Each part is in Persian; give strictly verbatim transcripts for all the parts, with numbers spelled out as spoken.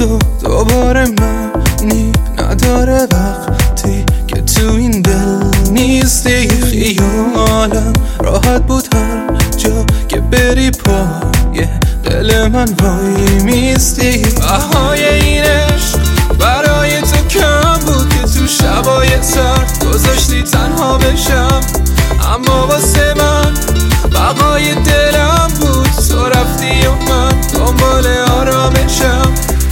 تو دوباره معنی نداره وقتی که تو این دل نیستی. خیالم راحت بود هر جا که بری پای دل من وای میستی. بهای این عشق برای تو کم بود که تو شبای سرد گذاشتی تنها بشم، اما واسه من بقای دلم بود. تو رفتی و من دنبال آرامشم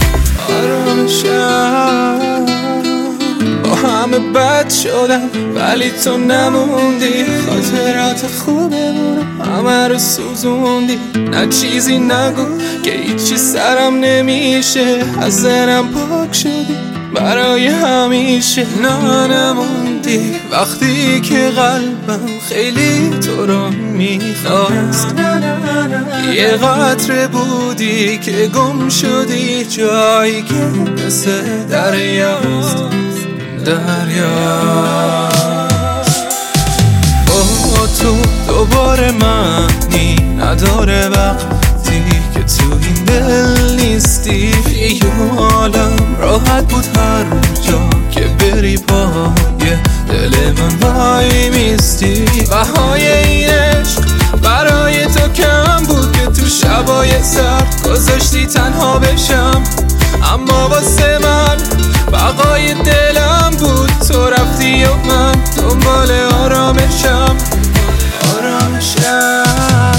آرامشم با همه بد شدم ولی تو نموندی. خاطرات خوبمون همه رو سوزوندی. نه چیزی نگو که هیچی سرم نمیشه، از ذهنم پاک شدی برای همیشه. نه نموندی وقتی که قلبم خیلی تو رو میخواست. یه قطره بودی که گم شدی جایی که مثل دریاست دریاست. با تو دوباره معنی نداره وقتی که تو این دل نیستی. خیالم راحت بود هر جا که بری پای دل من وای میستی. بهای این عشق برای تو کم بود که تو شبای سرد گذاشتی تنها بشم، اما واسه من بقای دلم بود. تو رفتی و من دنبال آرامشم آرامشم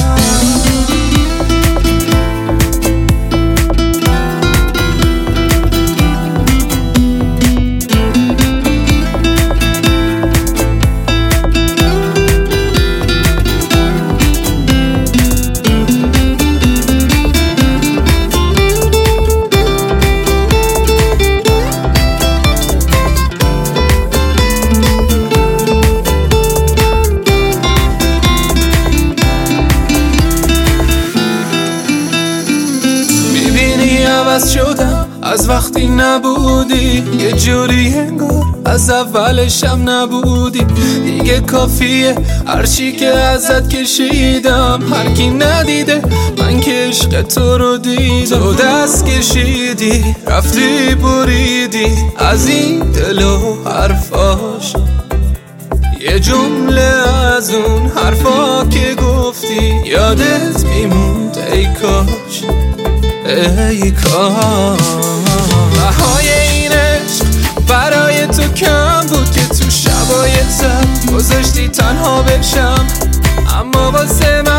عوض شدم از وقتی نبودی. یه جوری انگار از اولشم نبودی. دیگه کافیه هرچی که ازت کشیدم. هرکی ندیده من که عشق تو رو دیدم. تو دست کشیدی رفتی بریدی از این دل و حرفاش. یه جمله از اون حرفا که گفتی یادت میموند ای کاش ای کاش. بهای این عشق برای تو کم بود که تو شبای سرد گذاشتی تنها بشم، اما واسه من